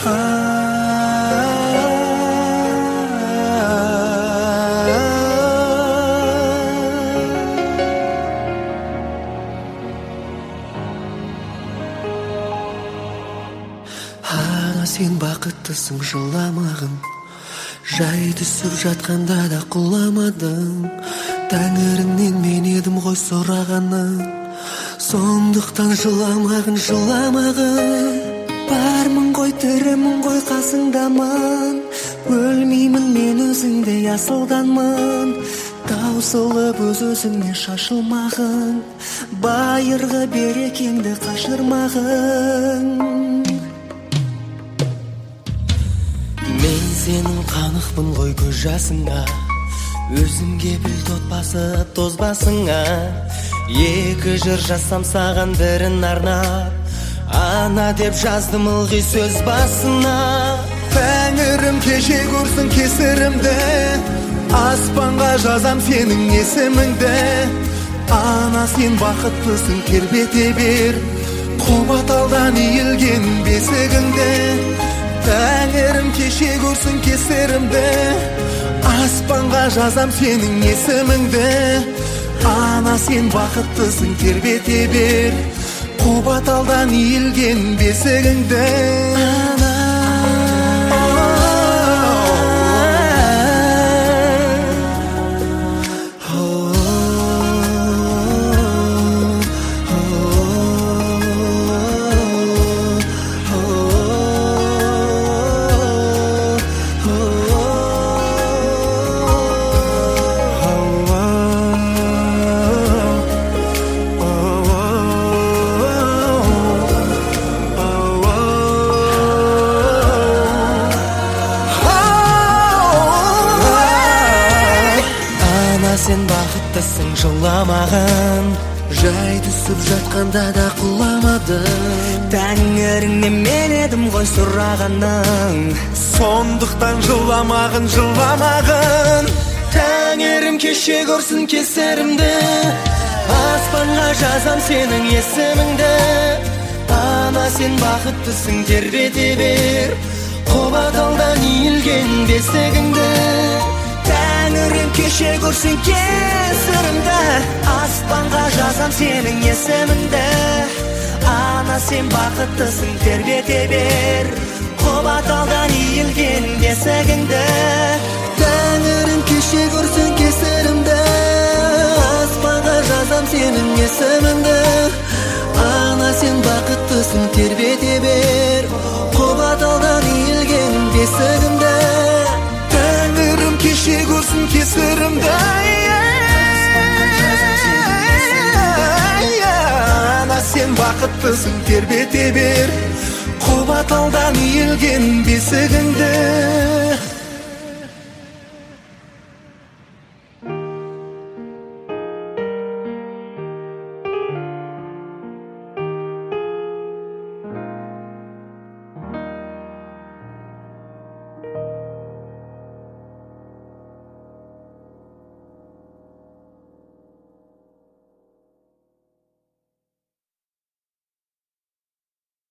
Ана сен бақыттысың жыламағын, жай түсіп жатқанда да құламадың. Тәңіріңнен мен едім ғой сұрағаның, сондықтан жыламағын. Бармын ғой, тірімін ғой, қасыңдамын, өлмеймін мен өзіңдей асылданмын. Таусылып өз-өзіңнен шашылмағын, байырғы берекеңді қашырмағын. Мен сенің қанықпын ғой көз жасыңа, өзіңге білт от басып тозбасыңа. Екі жыр жазсам саған бірін арнап, ана деп жаздым ылғи сөз басына. Тәңірім кеше көрсін кесірімді, аспанға жазам сенің есіміңді. Ана сен бақыттысың тербете бер, қобаталдан иілген бесігіңді. Тәңірім кеше көрсін кесірімді, аспанға жазам сенің есіміңді. Ана сен бақыттысың тербете бер, қобаталдан иілген бесігіңді. Сен бақыттысың жыламағын, жай түсіп жатқанда да құламадың. Тәңіріңнен мен едім ғой сұрағаның, сондықтан жыламағын. Тәңірім кеше көрсін кесірімді, аспанға жазам сенің есіміңді. Ана сен бақыттысың тербете бер, қобаталдан иілген бесігіңді. Тәңірім кеше көрсін кесірімді, аспанға жазам сенің есіміңді. Ана сен бақыттысың тербете бер, қобаталдан иілген бесігіңді. Тәңірім кеше көрсін кесірімді, аспанға жазам сенің есіміңді. Ана сен бақыттысың тербете бер, қобаталдан иілген бесігіңді. Тәңірім кеше көрсін кесірімді, ана сен бақыттысың тербете бер, қобаталдан иілген бесігіңді.